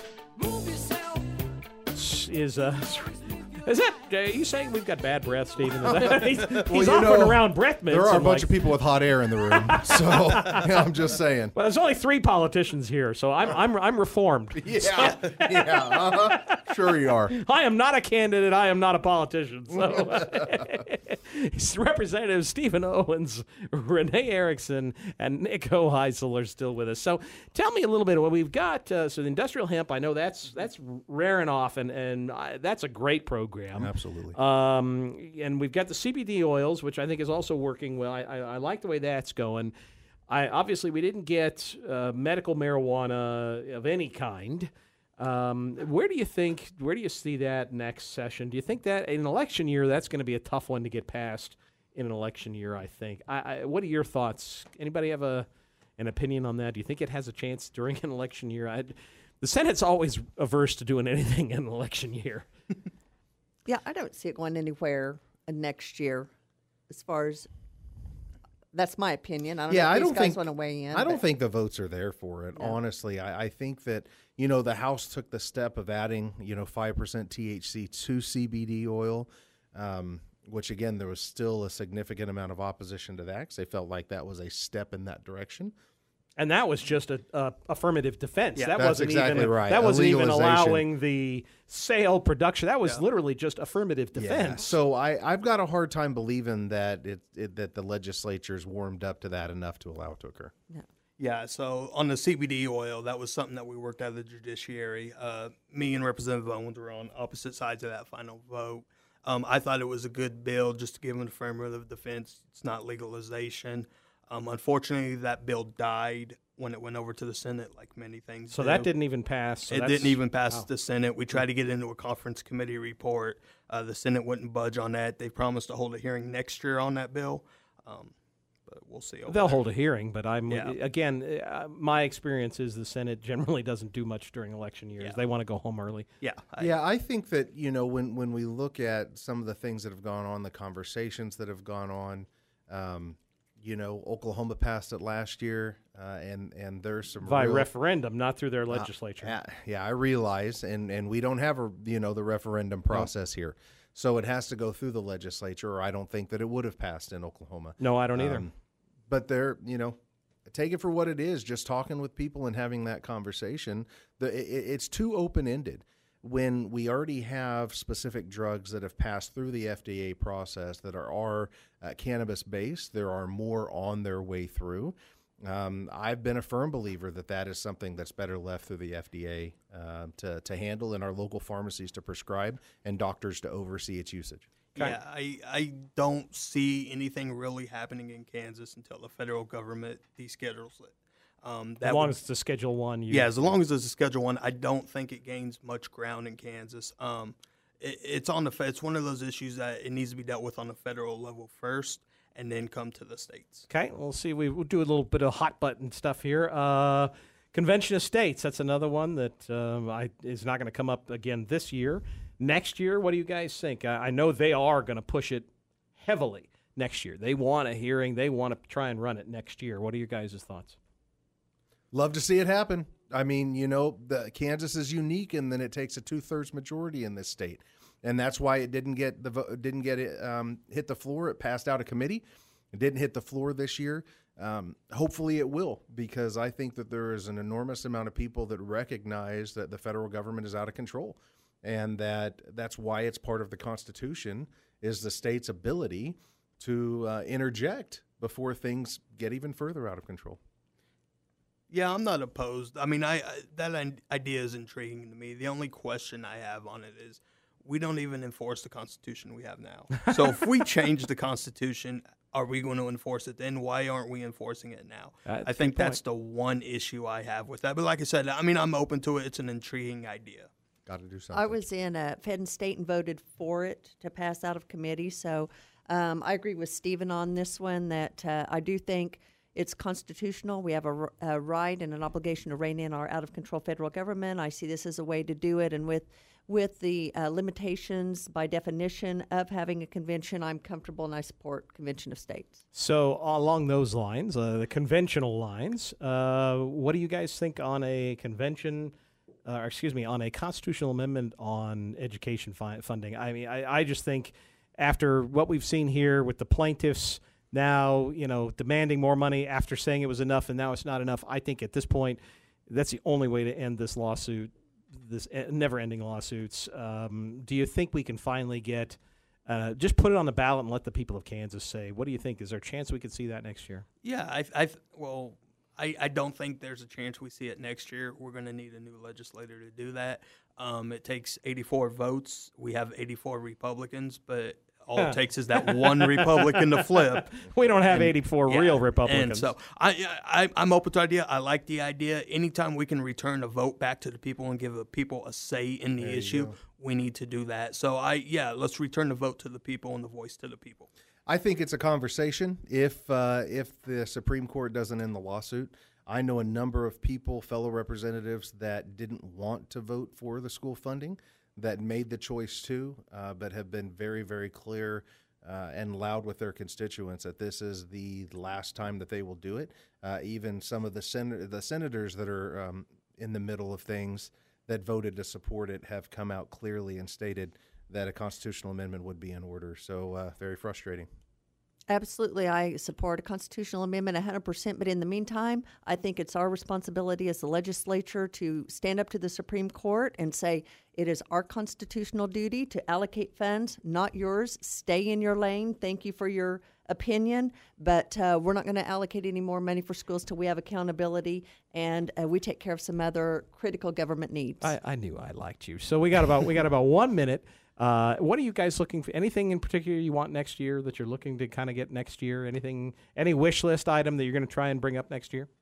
is uh, is that uh, you saying we've got bad breath, Stephen? Is that, he's Well, he's you offering know, around breath mints. There are a I'm bunch like, of people with hot air in the room, so yeah, I'm just saying. Well, there's only three politicians here, so I'm I'm I'm reformed. Yeah, yeah, uh-huh. Sure you are. I am not a candidate. I am not a politician. So, Representative Stephen Owens, Renee Erickson, and Nick Hoheisel are still with us. So, tell me a little bit. What we've got. Uh, so, the industrial hemp. I know that's that's raring off, and and I, that's a great program. Absolutely. Um, and we've got the C B D oils, which I think is also working well. I I, I like the way that's going. I obviously we didn't get uh, medical marijuana of any kind. Um, where do you think, where do you see that next session? Do you think that in an election year, that's going to be a tough one to get passed in an election year, I think? I, I, what are your thoughts? Anybody have a an opinion on that? Do you think it has a chance during an election year? I, the Senate's always averse to doing anything in an election year. Yeah, I don't see it going anywhere next year as far as that's my opinion. I don't yeah, know if I these don't guys think want to weigh in. I don't but- think the votes are there for it. No. Honestly, I, I think that you know the House took the step of adding you know five percent T H C to C B D oil, um, which again there was still a significant amount of opposition to that because they felt like that was a step in that direction. And that was just a, a affirmative defense. Yeah, that that's wasn't exactly even right. that A wasn't even legalization. allowing the sale production. That was Yeah. literally just affirmative defense. Yeah. So I, I've got a hard time believing that it, it that the legislature's warmed up to that enough to allow it to occur. No. Yeah, so on the C B D oil, that was something that we worked out of the judiciary. Uh, me and Representative Owens were on opposite sides of that final vote. Um, I thought it was a good bill just to give an affirmative defense. It's not legalization. Um, unfortunately, that bill died when it went over to the Senate, like many things. So do. that didn't even pass. So it that's- didn't even pass wow. the Senate. We tried to get it into a conference committee report. Uh, the Senate wouldn't budge on that. They promised to hold a hearing next year on that bill. Um, but we'll see. over They'll there. hold a hearing, but I'm Yeah. again. Uh, my experience is the Senate generally doesn't do much during election years. Yeah. They want to go home early. Yeah. I, Yeah, I think that, you know, when, when we look at some of the things that have gone on, the conversations that have gone on, um, you know, Oklahoma passed it last year, uh, and, and there's some By real, referendum, not through their Uh, legislature. yeah, yeah, I realize, and, and we don't have a you know the referendum process here, so it has to go through the legislature. Or I don't think that it would have passed in Oklahoma. No, I don't either. Um, but they're you know, take it for what it is. Just talking with people and having that conversation. The it, it's too open ended. When we already have specific drugs that have passed through the F D A process that are, are uh, cannabis-based, there are more on their way through. Um, I've been a firm believer that that is something that's better left through the F D A uh, to, to handle, and our local pharmacies to prescribe, and doctors to oversee its usage. Yeah, I, I don't see anything really happening in Kansas until the federal government deschedules it. Um, that as long would- as it's a Schedule One. You, Yeah, as long as it's a Schedule One, I don't think it gains much ground in Kansas. Um, it, it's on the fe- it's one of those issues that it needs to be dealt with on the federal level first, and then come to the states. Okay, we'll see. We, we'll do a little bit of hot button stuff here. Uh, Convention of States, that's another one that um, I, is not going to come up again this year. Next year, what do you guys think? I, I know they are going to push it heavily next year. They want a hearing. They want to try and run it next year. What are your guys' thoughts? Love to see it happen. I mean, you know, the Kansas is unique, and then it takes a two-thirds majority in this state, and that's why it didn't get the vo- didn't get it um, hit the floor. It passed out of committee. It didn't hit the floor this year. Um, hopefully, it will, because I think that there is an enormous amount of people that recognize that the federal government is out of control, and that that's why it's part of the Constitution is the state's ability to uh, interject before things get even further out of control. Yeah, I'm not opposed. I mean, I, I that i- idea is intriguing to me. The only question I have on it is we don't even enforce the Constitution we have now. So if we change the Constitution, are we going to enforce it then? Why aren't we enforcing it now? That's I think a good that's the one issue I have with that. But like I said, I mean, I'm open to it. It's an intriguing idea. Got to do something. I was in uh, Fed and State and voted for it to pass out of committee. So um, I agree with Stephen on this one that uh, I do think it's constitutional. We have a, r- a right and an obligation to rein in our out-of-control federal government. I see this as a way to do it. And with with the uh, limitations by definition of having a convention, I'm comfortable and I support Convention of States. So along those lines, uh, the conventional lines, uh, what do you guys think on a convention, uh, or excuse me, on a constitutional amendment on education fi- funding? I mean, I, I just think after what we've seen here with the plaintiffs now, you know, demanding more money after saying it was enough and now it's not enough, I think at this point that's the only way to end this lawsuit, this e- never-ending lawsuits. Um, do you think we can finally get uh, just put it on the ballot and let the people of Kansas say, what do you think? Is there a chance we could see that next year? Yeah, I, I well, I, I don't think there's a chance we see it next year. We're going to need a new legislator to do that. Um, it takes eighty-four votes. We have eighty-four Republicans, but all it takes is that one Republican to flip. We don't have And- eighty-four yeah, real Republicans. And so I, I, I'm open to the idea. I like the idea. Anytime we can return a vote back to the people and give the people a say in the There you issue, go. we need to do that. So I, yeah, let's return the vote to the people and the voice to the people. I think it's a conversation. If uh, if the Supreme Court doesn't end the lawsuit, I know a number of people, fellow representatives, that didn't want to vote for the school funding, that made the choice to, uh, but have been very, very clear uh, and loud with their constituents that this is the last time that they will do it. Uh, even some of the sen- the senators that are um, in the middle of things that voted to support it have come out clearly and stated that a constitutional amendment would be in order. So uh, very frustrating. Absolutely. I support a constitutional amendment one hundred percent. But in the meantime, I think it's our responsibility as the legislature to stand up to the Supreme Court and say it is our constitutional duty to allocate funds, not yours. Stay in your lane. Thank you for your opinion. But uh, we're not going to allocate any more money for schools till we have accountability and uh, we take care of some other critical government needs. I, I knew I liked you. So we got about we got about one minute. Uh, what are you guys looking for? Anything in particular you want next year that you're looking to kind of get next year? Anything, any wish list item that you're going to try and bring up next year?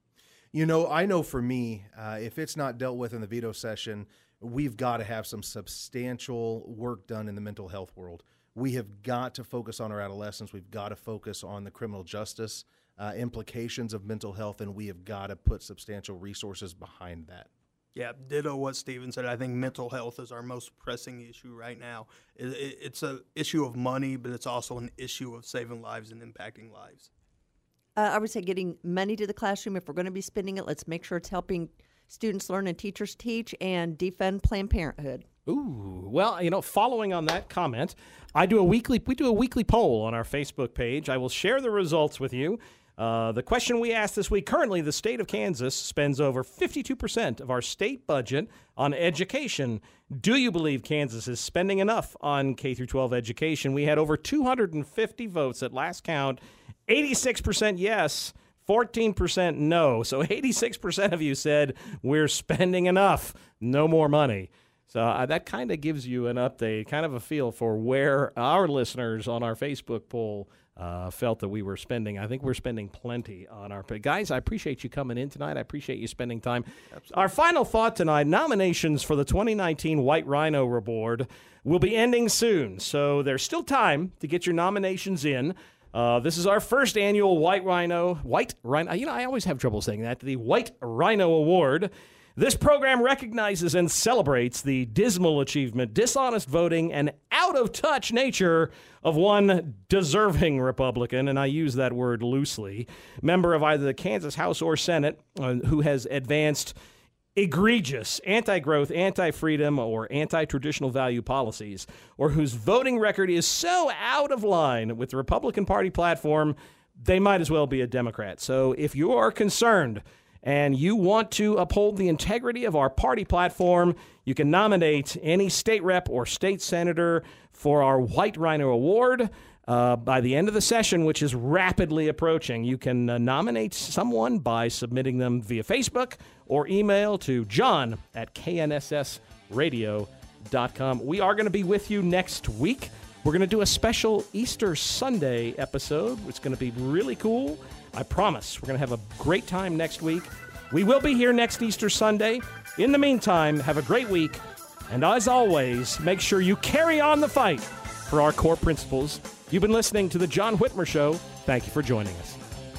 You know, I know for me, uh, if it's not dealt with in the veto session, we've got to have some substantial work done in the mental health world. We have got to focus on our adolescents. We've got to focus on the criminal justice uh, implications of mental health, and we have got to put substantial resources behind that. Yeah, ditto what Stephen said. I think mental health is our most pressing issue right now. It, it, it's an issue of money, but it's also an issue of saving lives and impacting lives. Uh, I would say getting money to the classroom. If we're going to be spending it, let's make sure it's helping students learn and teachers teach, and defund Planned Parenthood. Ooh, well, you know, following on that comment, I do a weekly. We do a weekly poll on our Facebook page. I will share the results with you. Uh, the question we asked this week: currently, the state of Kansas spends over fifty-two percent of our state budget on education. Do you believe Kansas is spending enough on K through twelve education? We had over two hundred fifty votes at last count. eighty-six percent yes, fourteen percent no. So eighty-six percent of you said we're spending enough, no more money. So uh, that kind of gives you an update, kind of a feel for where our listeners on our Facebook poll uh, felt that we were spending. I think we're spending plenty on our – guys, I appreciate you coming in tonight. I appreciate you spending time. Absolutely. Our final thought tonight, nominations for the twenty nineteen White Rhino Award will be ending soon. So there's still time to get your nominations in. Uh, this is our first annual White Rhino – White Rhino – you know, I always have trouble saying that – the White Rhino Award. This program recognizes and celebrates the dismal achievement, dishonest voting, and out-of-touch nature of one deserving Republican, and I use that word loosely, member of either the Kansas House or Senate, uh, who has advanced egregious anti-growth, anti-freedom, or anti-traditional value policies, or whose voting record is so out of line with the Republican Party platform, they might as well be a Democrat. So if you are concerned and you want to uphold the integrity of our party platform, you can nominate any state rep or state senator for our White Rhino Award. Uh, by the end of the session, which is rapidly approaching, you can uh, nominate someone by submitting them via Facebook or email to john at k n s s radio dot com. We are going to be with you next week. We're going to do a special Easter Sunday episode. It's going to be really cool. I promise we're going to have a great time next week. We will be here next Easter Sunday. In the meantime, have a great week. And as always, make sure you carry on the fight for our core principles. You've been listening to The John Whitmer Show. Thank you for joining us.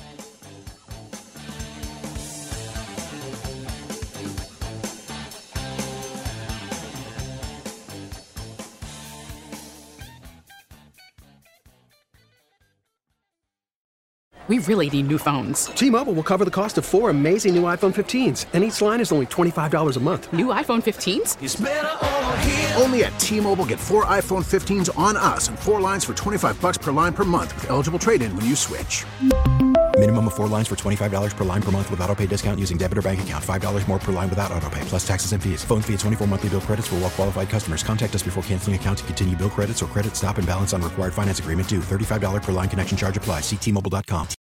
We really need new phones. T-Mobile will cover the cost of four amazing new iPhone fifteens, and each line is only twenty-five dollars a month. New iPhone fifteens? It's better over here. Only at T-Mobile, get four iPhone fifteens on us and four lines for twenty-five dollars per line per month with eligible trade-in when you switch. Minimum of four lines for twenty-five dollars per line per month with autopay discount using debit or bank account. five dollars more per line without autopay, plus taxes and fees. Phone fee at twenty-four monthly bill credits for well-qualified customers. Contact us before canceling account to continue bill credits or credit stop and balance on required finance agreement due. thirty-five dollars per line connection charge applies. See T Mobile dot com.